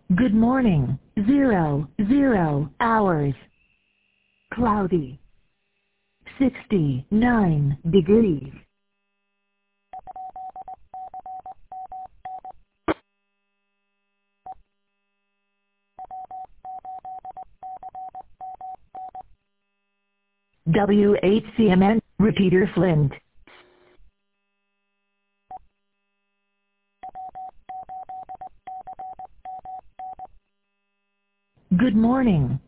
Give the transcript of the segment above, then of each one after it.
Good morning, 00 hours. Cloudy. 69 degrees. WHCMN, Repeater Flint. Good morning,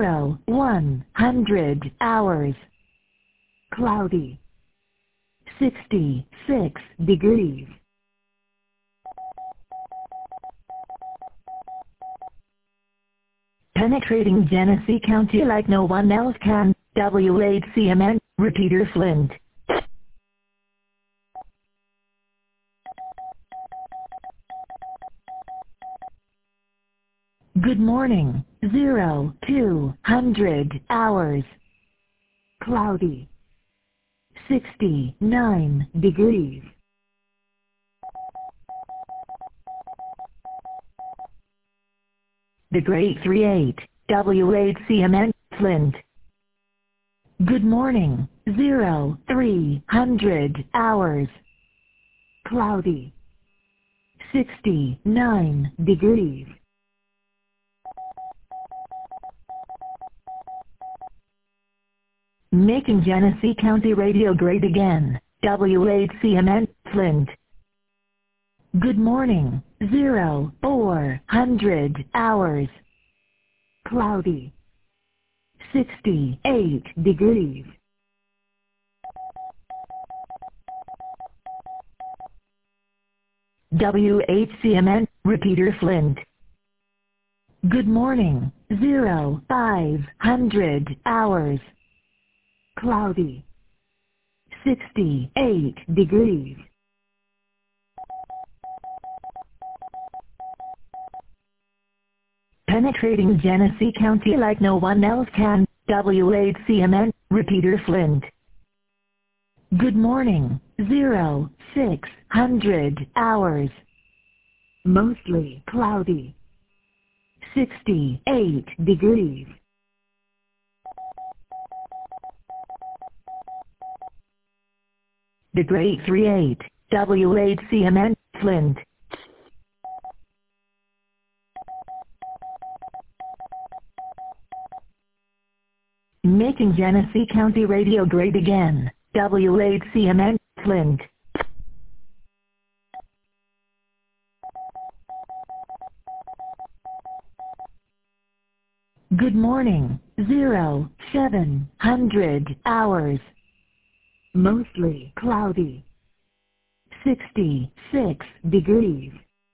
100 hours. Cloudy. 66 degrees. Penetrating Genesee County like no one else can, WHCMN, Repeater Flint. Good morning, 200 hours. Cloudy. 69 degrees. The Great 38, WHCMN, Flint. Good morning, 300 hours. Cloudy. 69 degrees. Making Genesee County radio great again, WHCMN, Flint. Good morning, 400 hours. Cloudy. 68 degrees. WHCMN, Repeater Flint. Good morning, 500 hours. Cloudy. 68 degrees. Penetrating Genesee County like no one else can, WHCMN, Repeater Flint. Good morning, 600 hours. Mostly cloudy. 68 degrees. The Great 38, WHCMN, Flint. Making Genesee County radio great again, WHCMN, Flint. Good morning, 700 hours. Mostly cloudy. 66 degrees.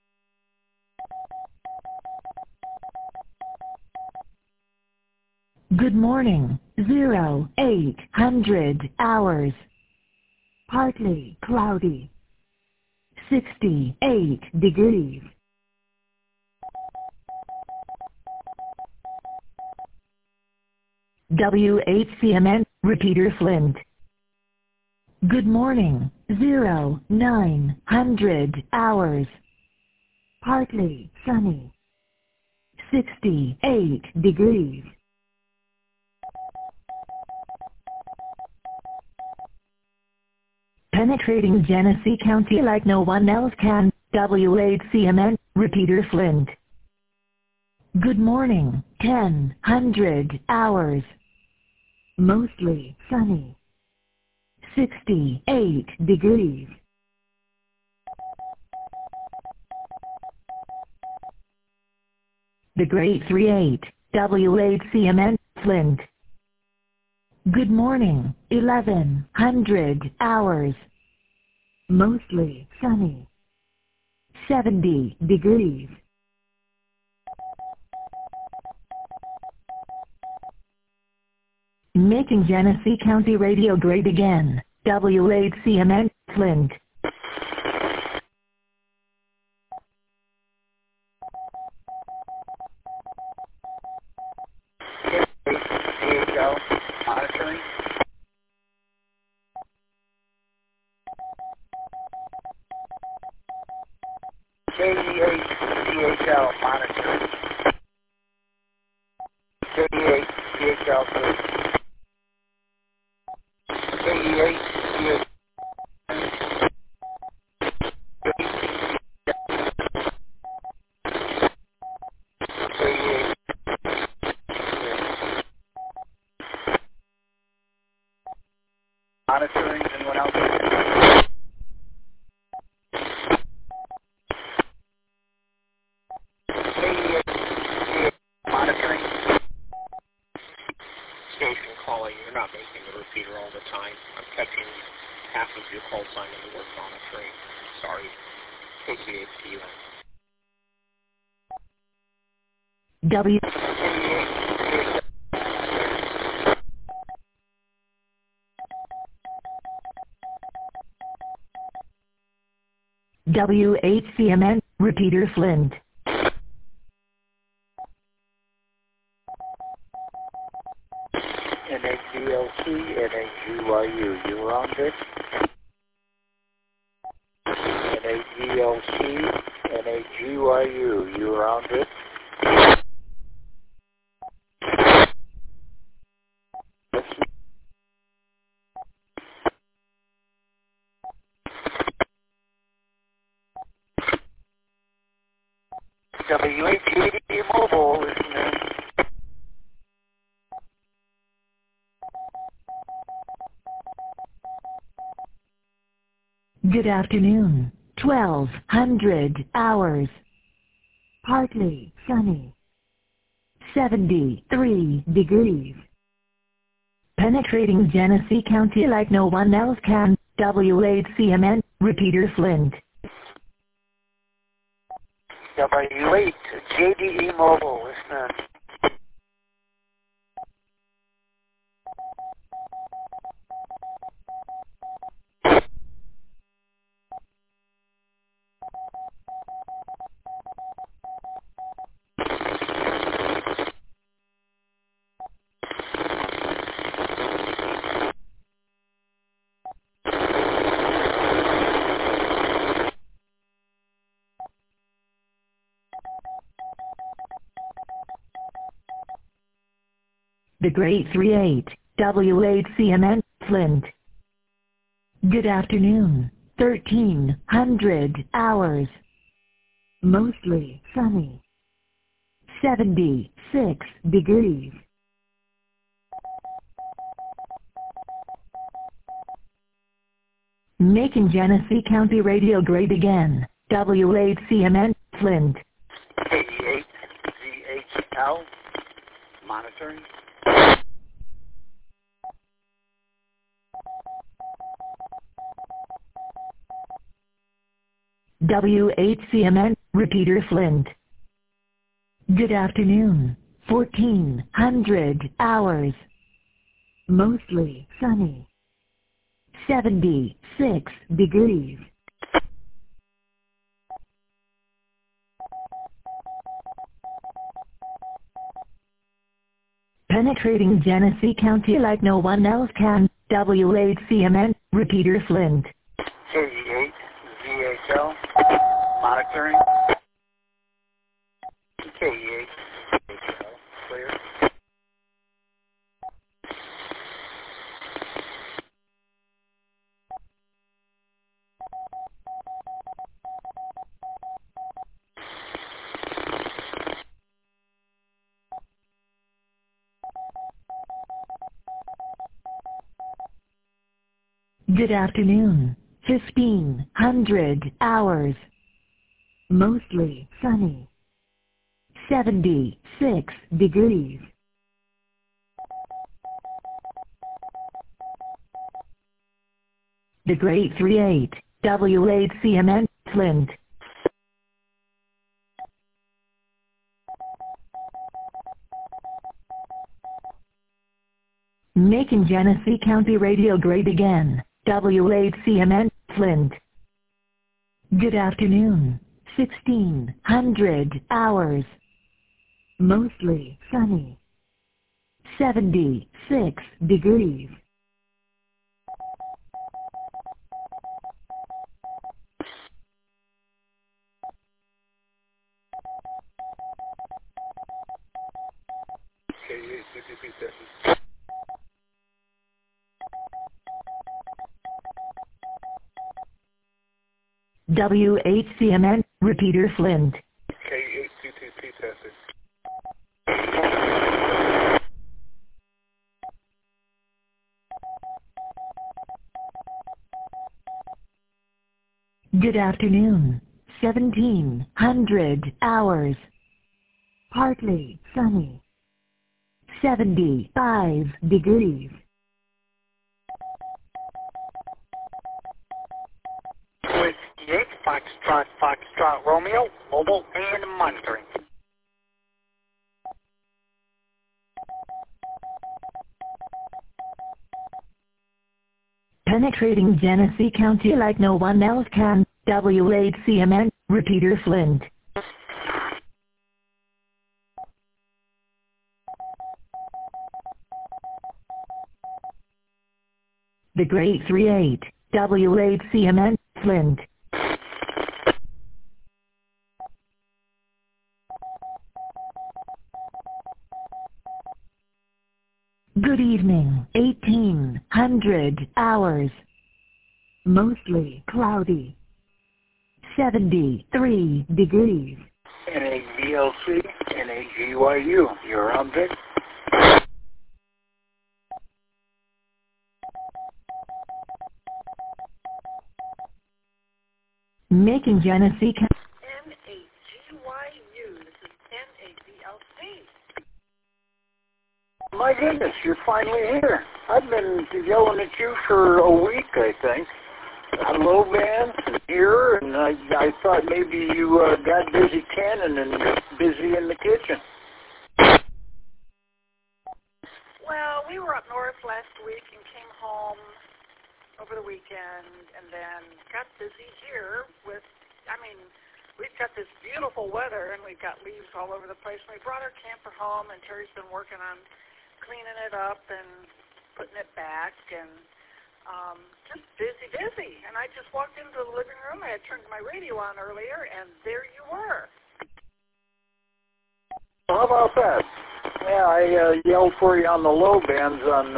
Good morning, 800 hours. Partly cloudy. 68 degrees. WHCMN, Repeater Flint. Good morning, 900 hours. Partly sunny. 68 degrees. Penetrating Genesee County like no one else can, WHCMN, Repeater Flint. Good morning, 100 hours. Mostly sunny. 68 degrees. The Great 38, WHCMN, Flint. Good morning, 1100 hours. Mostly sunny. 70 degrees. Making Genesee County radio great again, WHCMN, Flint. DHL monitoring. KEH DHL monitoring. KE8 DHL 3. KE8 DHL 3. Monitoring, anyone else? Monitoring. Station calling. You're not making the repeater all the time. I'm catching half of your call time in the work monitoring. Sorry. KGHTUN. W WHCMN, repeater Flint. NAGLC, NAGYU, you were on this? NAGLC, NAGYU, you were on this? WHAD Mobile, listening. Good afternoon. 1200 hours. Partly sunny. 73 degrees. Penetrating Genesee County like no one else can. WHCMN, repeater Flint. W8 JDE Mobile, listening. The Great 38, WHCMN, Flint. Good afternoon. 1300 hours. Mostly sunny. 76 degrees. Making Genesee County radio great again. WHCMN, Flint. KE8 ZHL, monitoring. WHCMN, repeater Flint. Good afternoon. 1400 hours. Mostly sunny. 76 degrees. Penetrating Genesee County like no one else can. WHCMN, repeater Flint. KE8 ZHL, monitoring. KE8 ZHL, clear. Good afternoon. 1500 hours. Mostly sunny. 76 degrees. The Great 38, WHCMN, Flint. Making Genesee County radio great again. WHCMN, Flint. Good afternoon. 1600 hours. Mostly sunny. 76 degrees. K822 tested. WHCMN, repeater Flint. K8222 tested. Good afternoon. 1700 hours. Partly sunny. 75 degrees. Whiskey 8, Foxtrot, Romeo, mobile and monitoring. Penetrating Genesee County like no one else can. WHCMN, repeater Flint. The Great 38, WHCMN, Flint. Good evening, 1800 hours. Mostly cloudy. 73 degrees. NAVLC, NAGYU. You're on, Vic? Making Genesee County. NAGYU. This is NAVLC. My goodness, you're finally here. I've been yelling at you for a week, I think. Low bands and here, and I thought maybe you got busy canning and busy in the kitchen. Well, we were up north last week and came home over the weekend and then got busy here with, we've got this beautiful weather and we've got leaves all over the place. We brought our camper home and Terry's been working on cleaning it up and putting it back and just busy. And I just walked into the living room. I had turned my radio on earlier, and there you were. How about that? Yeah, I yelled for you on the low bands on,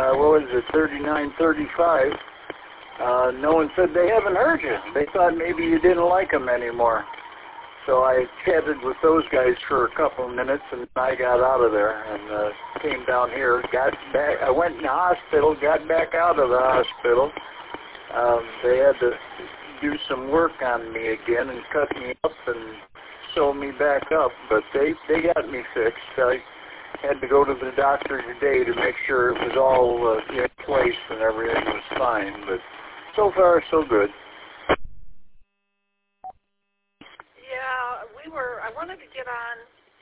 3935. No one said they haven't heard you. They thought maybe you didn't like them anymore. So I chatted with those guys for a couple of minutes, and I got out of there and came down here, got back. I went in the hospital, got back out of the hospital. They had to do some work on me again and cut me up and sew me back up, but they got me fixed. I had to go to the doctor today to make sure it was all in place and everything was fine, but so far so good. I wanted to get on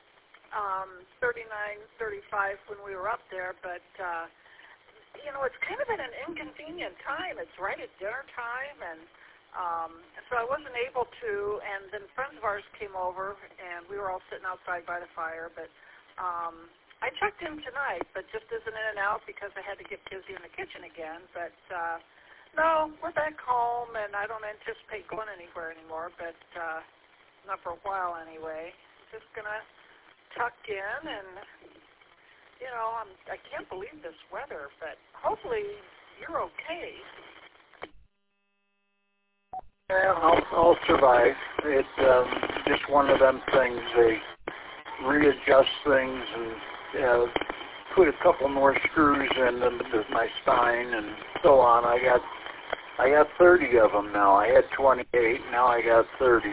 3935 when we were up there, but, it's kind of at an inconvenient time. It's right at dinner time, and so I wasn't able to, and then friends of ours came over, and we were all sitting outside by the fire, but I checked in tonight, but just as an in and out because I had to get busy in the kitchen again, but no, we're back home, and I don't anticipate going anywhere anymore, but not for a while anyway. Just gonna tuck in, and I can't believe this weather, but hopefully you're okay. Yeah, I'll survive. It's just one of them things. They readjust things and put a couple more screws in them to my spine and so on. I got 30 of them now. I had 28. Now I got 30.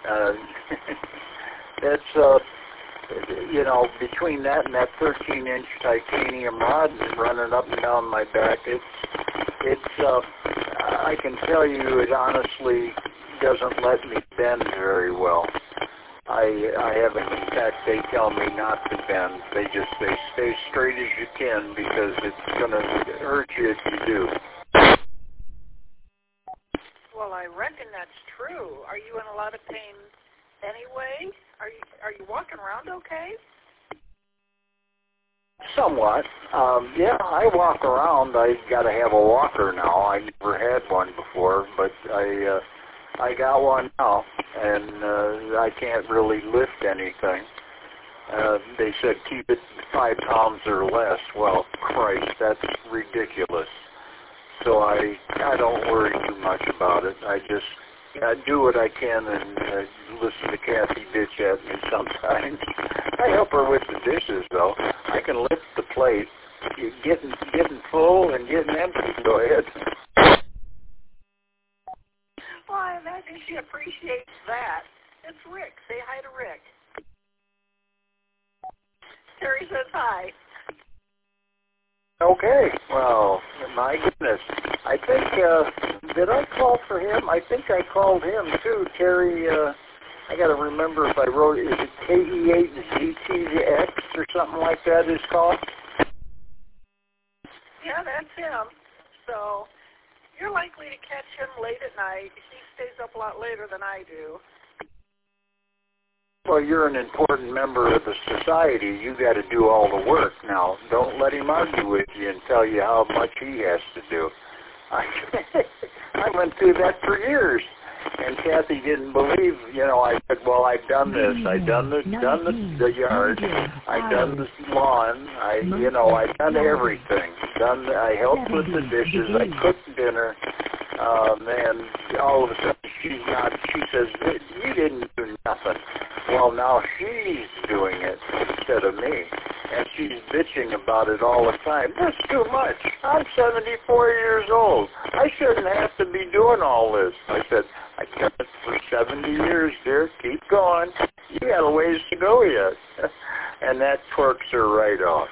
That's between that and that 13-inch titanium rod running up and down my back, it's I can tell you it honestly doesn't let me bend very well. I haven't, in fact, they tell me not to bend. They just say stay straight as you can because it's going to hurt you if you do. Well, I reckon that's true. Are you in a lot of pain anyway? Are you walking around okay? Somewhat. Yeah, I walk around. I got to have a walker now. I never had one before, but I got one now, and I can't really lift anything. They said keep it 5 pounds or less. Well, Christ, that's ridiculous. So I don't worry too much about it. I do what I can and listen to Kathy bitch at me sometimes. I help her with the dishes, though. I can lift the plate. Getting full and getting empty. Go ahead. Well, I imagine she appreciates that. It's Rick. Say hi to Rick. Terry says hi. Okay. Well, my goodness. I think, did I call for him? I think I called him, too. Terry, I got to remember if I wrote, is it KE8ZTX or something like that is called? Yeah, that's him. So you're likely to catch him late at night. He stays up a lot later than I do. Well, you're an important member of the society. You got to do all the work. Now, don't let him argue with you and tell you how much he has to do. I went through that for years, and Kathy didn't believe. I said, "Well, I've done this. I've done the yard. I've done the lawn. I've done everything. I helped with the dishes. I cooked dinner." And all of a sudden, she says, "You didn't do nothing." Well, now she's doing it instead of me. And she's bitching about it all the time. That's too much. I'm 74 years old. I shouldn't have to be doing all this. I said, I've done it for 70 years, dear. Keep going. You got a ways to go yet. And that twerks her right off.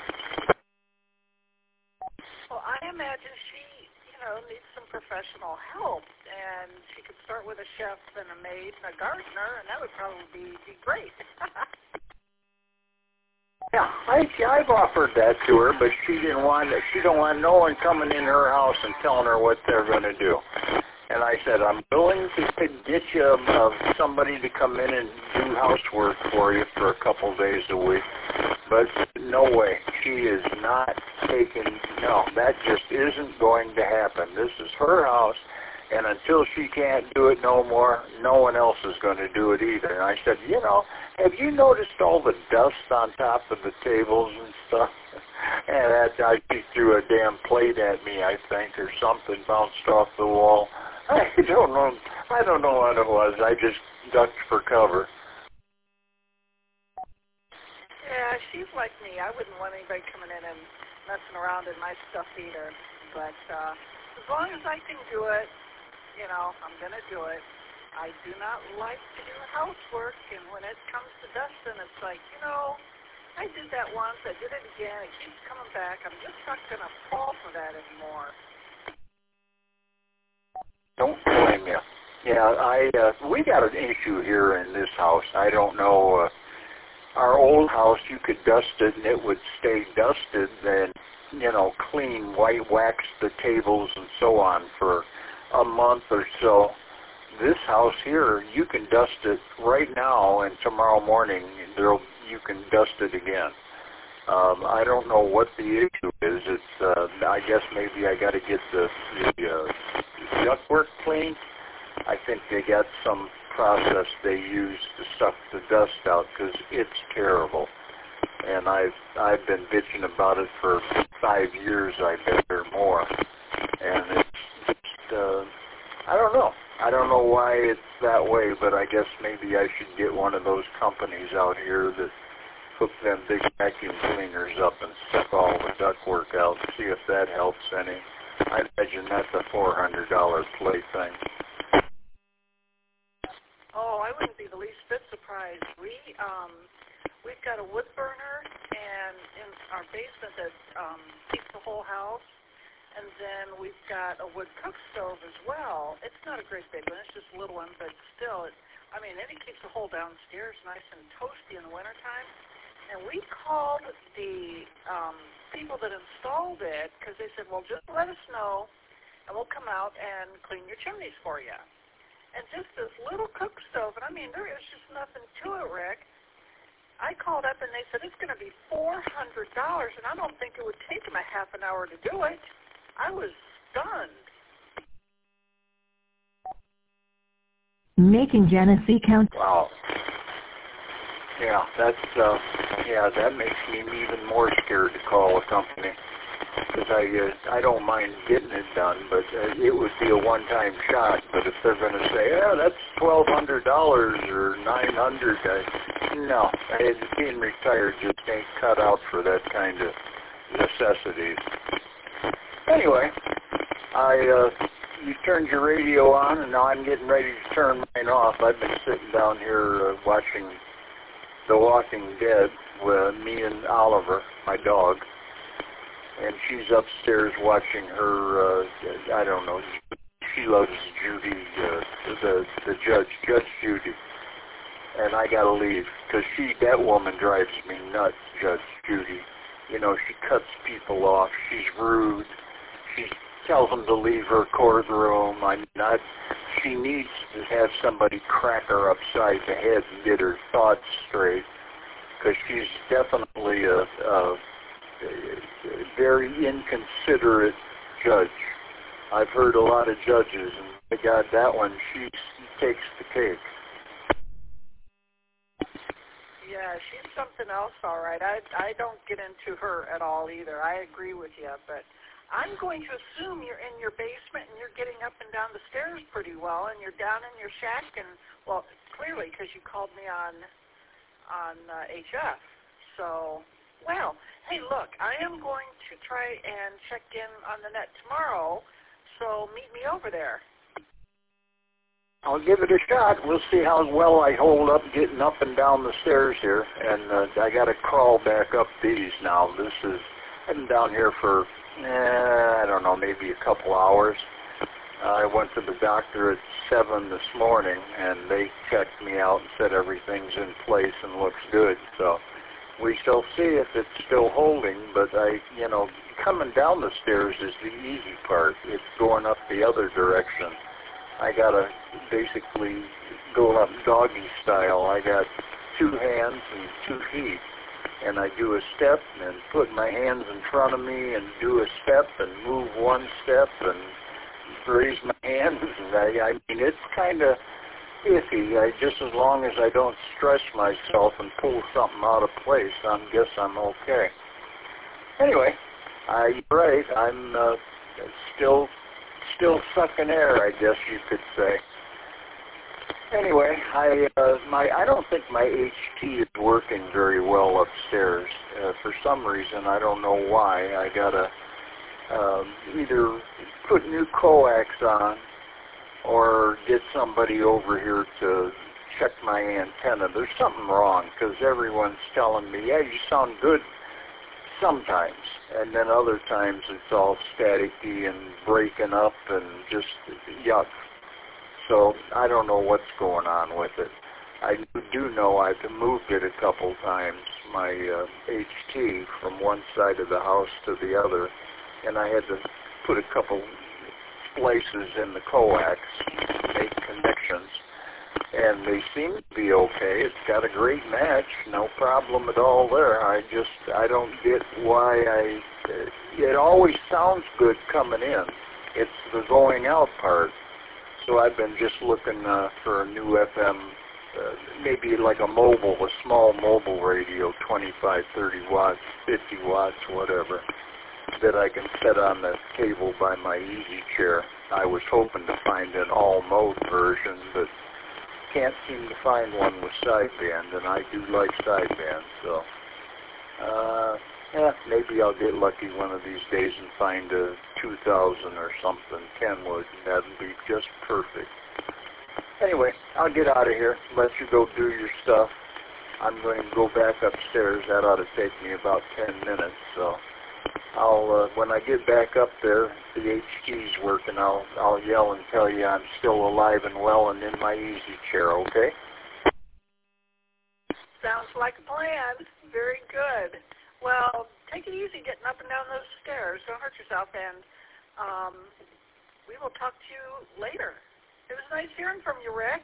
Well, I imagine she, needs some professional help. And she could start with a chef and a maid and a gardener, and that would probably be great. Yeah, I've offered that to her, but she don't want no one coming in her house and telling her what they're going to do. And I said, I'm willing to get you somebody to come in and do housework for you for a couple days a week. But no way. She is not no, that just isn't going to happen. This is her house, and until she can't do it no more, no one else is going to do it either. And I said, have you noticed all the dust on top of the tables and stuff? And she threw a damn plate at me, I think, or something bounced off the wall. I don't know. I don't know what it was. I just ducked for cover. Yeah, she's like me. I wouldn't want anybody coming in and messing around in my stuff either. But as long as I can do it, I'm going to do it. I do not like to do housework, and when it comes to dusting, it's like, I did that once, I did it again, it keeps coming back. I'm just not going to fall for that anymore. Don't blame you. Yeah, we got an issue here in this house. I don't know. Our old house, you could dust it and it would stay dusted, and clean, white wax the tables and so on for a month or so. This house here, you can dust it right now, and tomorrow morning you can dust it again. I don't know what the issue is. It's I guess maybe I got to get the ductwork cleaned. I think they got some process they use to suck the dust out because it's terrible. And I've been bitching about it for 5 years, I bet, or more. And it's just, I don't know. I don't know why it's that way, but I guess maybe I should get one of those companies out here that hook them big vacuum cleaners up and suck all the ductwork out and see if that helps any. I imagine that's a $400 plate thing. Oh, I wouldn't be the least bit surprised. We've got a wood burner and in our basement that heats the whole house. And then we've got a wood cook stove as well. It's not a great big one. It's just a little one, but still, it keeps the whole downstairs nice and toasty in the wintertime. And we called the people that installed it because they said, well, just let us know, and we'll come out and clean your chimneys for you. And just this little cook stove, and there is just nothing to it, Rick. I called up, and they said it's going to be $400, and I don't think it would take them a half an hour to do it. I was stunned. Making Genesee County. Wow. Yeah, that makes me even more scared to call a company, because I don't mind getting it done, but it would be a one-time shot. But if they're going to say, yeah, that's $1,200 or $900, no, being retired just ain't cut out for that kind of necessities. Anyway, you turned your radio on, and now I'm getting ready to turn mine off. I've been sitting down here watching The Walking Dead with me and Oliver, my dog, and she's upstairs watching her, I don't know, she loves Judy, the Judge Judy, and I gotta leave, because that woman drives me nuts, Judge Judy. You know, she cuts people off, she's rude, she tells them to leave her courtroom. She needs to have somebody crack her upside the head and get her thoughts straight, because she's definitely a very inconsiderate judge. I've heard a lot of judges, and my God, that one, she takes the cake. Yeah, she's something else, all right. I don't get into her at all either. I agree with you, but I'm going to assume you're in your basement and you're getting up and down the stairs pretty well, and you're down in your shack, and, well, clearly because you called me on HF. So, well, hey, look, I am going to try and check in on the net tomorrow, so meet me over there. I'll give it a shot. We'll see how well I hold up getting up and down the stairs here, and I got to crawl back up these now. I've been down here for, I don't know, maybe a couple hours. I went to the doctor at 7 this morning, and they checked me out and said everything's in place and looks good. So we shall see if it's still holding, but coming down the stairs is the easy part. It's going up the other direction. I got to basically go up doggy style. I got 2 hands and 2 feet, and I do a step and put my hands in front of me and do a step and move 1 step and raise my hands. And I mean, it's kind of iffy. Just as long as I don't stress myself and pull something out of place, I guess I'm okay. Anyway, you're right. I'm still sucking air, I guess you could say. Anyway, I don't think my HT is working very well upstairs. For some reason, I don't know why. I gotta either put new coax on or get somebody over here to check my antenna. There's something wrong, because everyone's telling me, yeah, you sound good sometimes, and then other times it's all staticky and breaking up and just yuck. So I don't know what's going on with it. I do know I've moved it a couple times, my HT, from one side of the house to the other, and I had to put a couple splices in the coax to make connections, and they seem to be okay. It's got a great match, no problem at all there. I don't get why it always sounds good coming in. It's the going out part. So I've been just looking for a new FM, maybe like a small mobile radio, 25, 30 watts, 50 watts, whatever, that I can set on the table by my easy chair. I was hoping to find an all-mode version, but can't seem to find one with sideband, and I do like sideband, so maybe I'll get lucky one of these days and find a 2000 or something, Kenwood, and that'll be just perfect. Anyway, I'll get out of here, let you go do your stuff. I'm going to go back upstairs. That ought to take me about 10 minutes, so I'll when I get back up there, the HT's working, I'll yell and tell you I'm still alive and well and in my easy chair, okay? Sounds like a plan. Very good. Well, take it easy getting up and down those stairs. Don't hurt yourself, and we will talk to you later. It was nice hearing from you, Rick.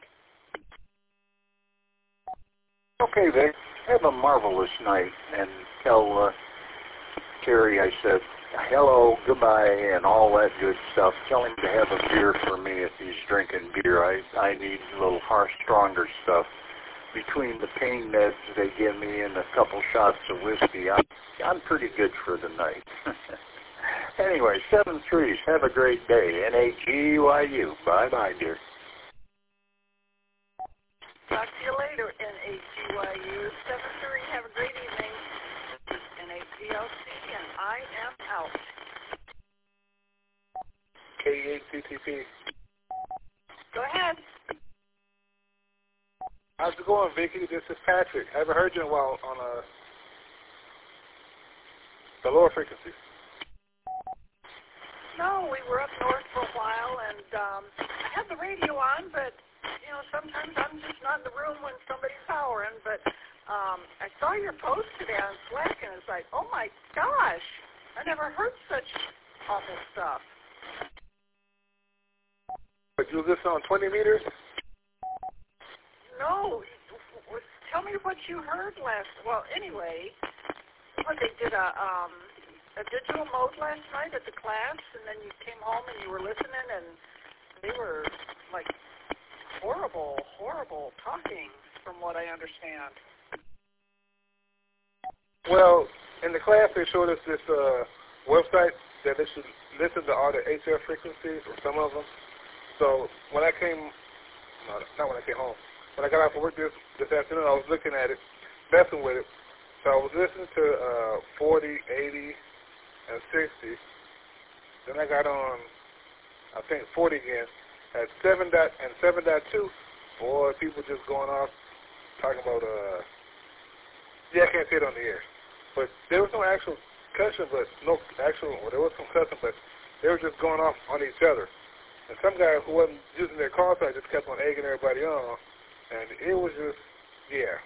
Okay, Vic. Have a marvelous night, and tell Terry I said hello, goodbye, and all that good stuff. Tell him to have a beer for me if he's drinking beer. I need a little stronger stuff. between the pain meds they give me and a couple shots of whiskey, I'm pretty good for the night. Anyway, 7-3, have a great day. NAGYU. Bye-bye, dear. Talk to you later, NAGYU. 7-3, have a great evening. NAGLC, and I am out. K8CTP. Go ahead. How's it going, Vicky? This is Patrick. I haven't heard you in a while on the lower frequencies. No, we were up north for a while, and I had the radio on, but, you know, sometimes I'm just not in the room when somebody's powering, but I saw your post today on Slack, and it's like, oh, my gosh, I never heard such awful stuff. But you listen on 20 meters? No, tell me what you heard anyway, what they did a digital mode last night at the class, and then you came home and you were listening, and they were, like, horrible talking, from what I understand. Well, in the class they showed us this website that they should listen to all the HF frequencies, or some of them. So when I came, not when I came home, when I got out from work this afternoon, I was looking at it, messing with it. So I was listening to 40, 80, and 60. Then I got on, I think, 40 again. At 7.2, boy, people just going off, talking about, I can't say it on the air. But there was no actual cussing, there was some cussing, but they were just going off on each other. And some guy who wasn't using their call sign just kept on egging everybody on. And it was just, yeah.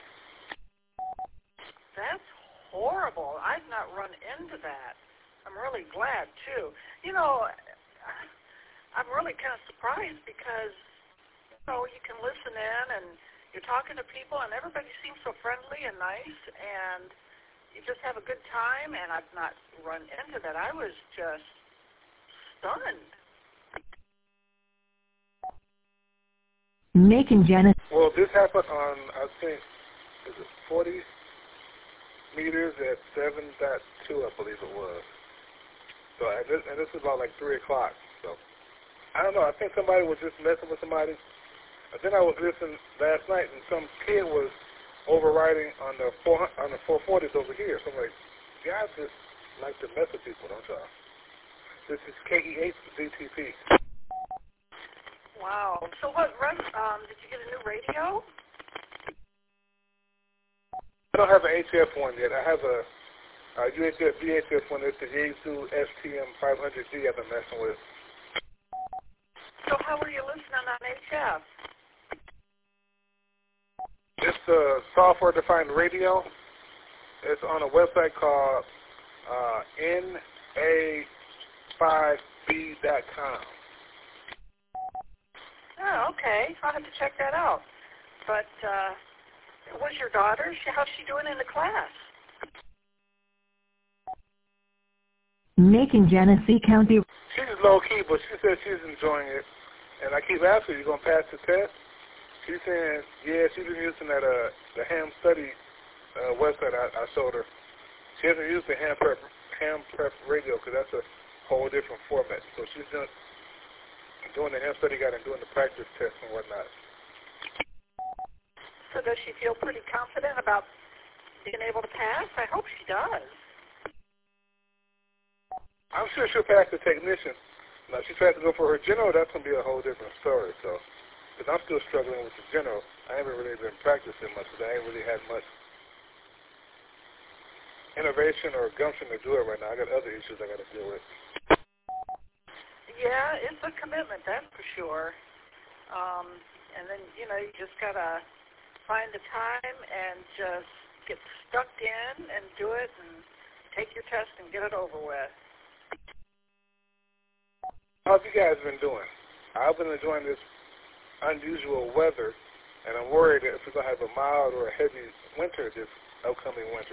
That's horrible. I've not run into that. I'm really glad, too. You know, I'm really kind of surprised because, you know, you can listen in and you're talking to people and everybody seems so friendly and nice and you just have a good time, and I've not run into that. I was just stunned. Making Genesis. Well, this happened on, I think, is it 40 meters at 7.2, I believe it was. So, and this is about like 3 o'clock. So, I don't know. I think somebody was just messing with somebody. And then I was listening last night, and some kid was overriding on the 440s over here. So I'm like, guys just like to mess with people, don't y'all? This is KE8ZTP. Wow. So what, did you get a new radio? I don't have an HF one yet. I have a UHF VHF one. It's the Yaesu STM 500D I've been messing with. So how are you listening on HF? It's a software-defined radio. It's on a website called na5b.com. Oh, okay. I'll have to check that out. But was your daughter? How's she doing in the class? Making Genesee County. She's low-key, but she says she's enjoying it. And I keep asking her, you going to pass the test? She's saying, yeah, she's been using that the Ham Study website I showed her. She hasn't used the Ham Prep radio because that's a whole different format. So she's doing the Ham Study Guide and doing the practice test and whatnot. So does she feel pretty confident about being able to pass? I hope she does. I'm sure she'll pass the technician. Now, if she tries to go for her general, that's going to be a whole different story. So, because I'm still struggling with the general, I haven't really been practicing much because I ain't really had much innovation or gumption to do it right now. I got other issues I got to deal with. Yeah, it's a commitment, that's for sure. And then, you know, you just got to find the time and just get stuck in and do it and take your test and get it over with. How have you guys been doing? I've been enjoying this unusual weather, and I'm worried that if we're going to have a mild or a heavy winter this upcoming winter.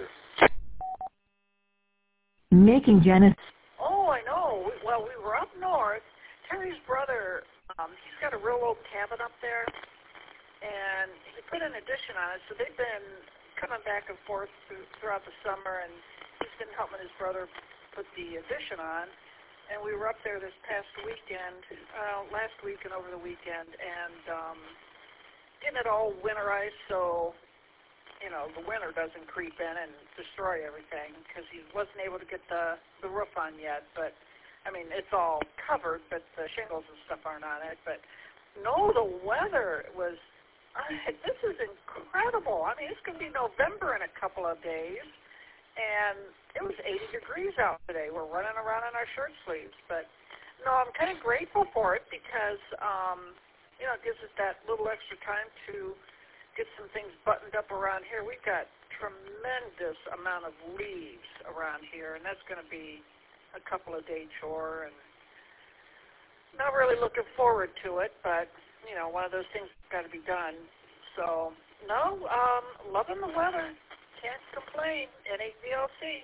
Making Genesis. Oh, I know. We were up north. Terry's brother, he's got a real old cabin up there, and he put an addition on it. So they've been coming back and forth throughout the summer, and he's been helping his brother put the addition on. And we were up there this past weekend, last week and over the weekend, and getting it all winterized so, you know, the winter doesn't creep in and destroy everything, because he wasn't able to get the roof on yet. But, I mean, it's all covered, but the shingles and stuff aren't on it. But, no, the weather was, this is incredible. I mean, it's going to be November in a couple of days. And it was 80 degrees out today. We're running around in our shirt sleeves. But, no, I'm kind of grateful for it because, you know, it gives us that little extra time to get some things buttoned up around here. We've got tremendous amount of leaves around here, and that's going to be a couple of day chore. And not really looking forward to it, but, you know, one of those things that's got to be done. So, no, loving the weather. Can't complain. NHVLC.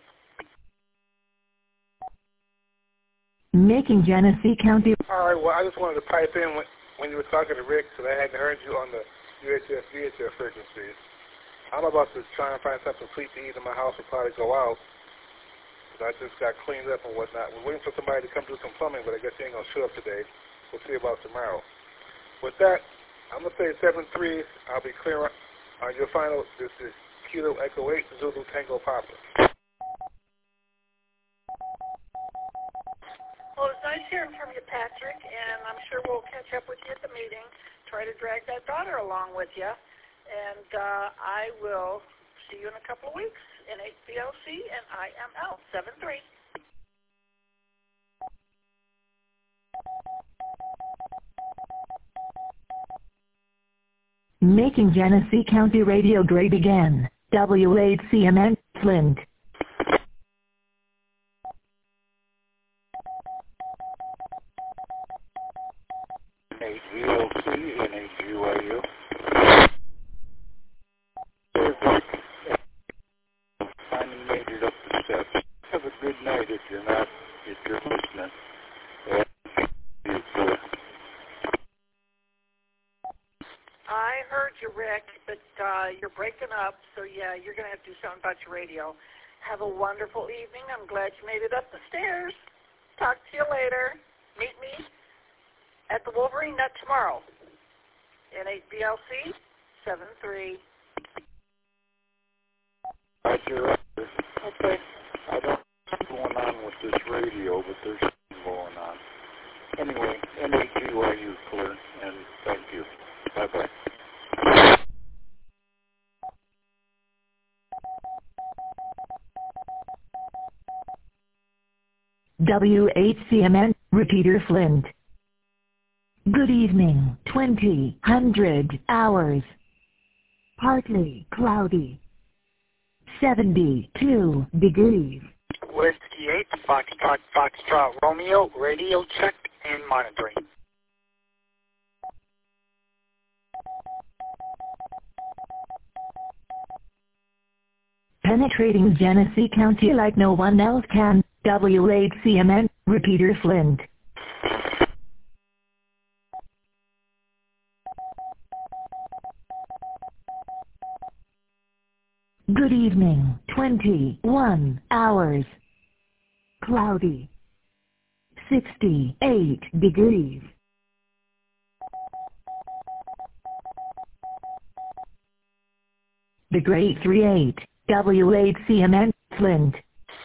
Making Genesee County. All right, well, I just wanted to pipe in when you were talking to Rick, because I hadn't heard you on the UHF, VHF frequencies. I'm about to try and find something sweet to eat in my house and probably go out, because I just got cleaned up and whatnot. We're waiting for somebody to come do some plumbing, but I guess he ain't going to show up today. We'll see about tomorrow. With that, I'm going to say 7-3. I'll be clear on your final. This is Kilo Echo 8, Zulu Tango Papa. Well, it's nice hearing from you, Patrick, and I'm sure we'll catch up with you at the meeting. Try to drag that daughter along with you, and I will see you in a couple of weeks in HBLC, and I am out. 7-3. Making Genesee County Radio great again. WHCMN, Flint. NHVLC, NHUIU. Finally made it up the steps. Have a good night if you're not, if you're listening. I heard you, Rick, but you're breaking up, so yeah, you're going to have to do something about your radio. Have a wonderful evening. I'm glad you made it up the stairs. Talk to you later. Meet me at the Wolverine Nut tomorrow. NHBLC 7-3. Roger. Okay. I don't know what's going on with this radio, but there's something going on. Anyway, NHUIU clear, and thank you. Bye-bye. WHCMN, Repeater Flint. Good evening, 2000 hours. Partly cloudy. 72 degrees. Whiskey 8, Foxtrot Romeo, radio checked and monitoring. Penetrating Genesee County like no one else can. WHCMN, Repeater Flint. Good evening, 21 hours. Cloudy. 68 degrees. The Great 38, WHCMN, Flint.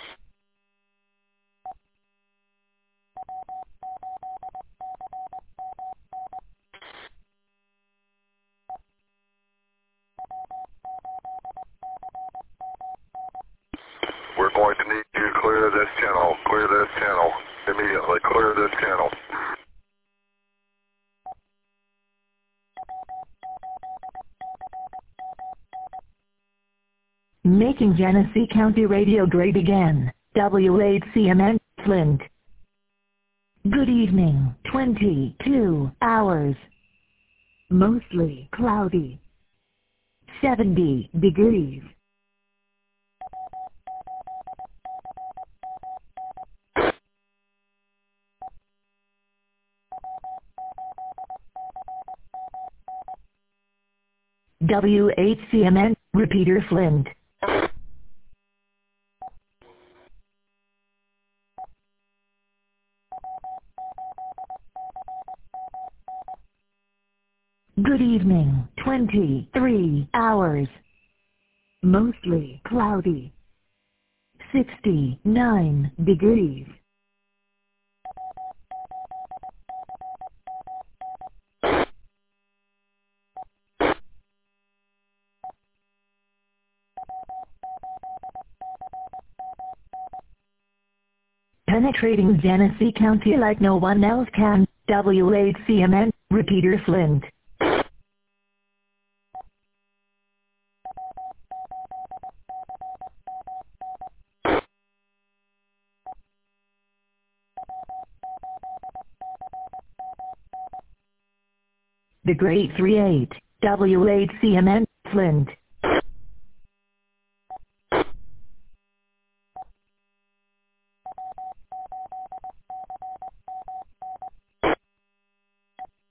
We're going to need you to clear this channel. Clear this channel. Immediately. Clear this channel. Making Genesee County Radio great again. WHCMN, Flint. Good evening, 22 hours. Mostly cloudy. 70 degrees. WHCMN, Repeater Flint. Good evening, 23 hours. Mostly cloudy. 69 degrees. Penetrating Genesee County like no one else can. WHCMN, Repeater Flint. The Great 38, WHCMN, Flint.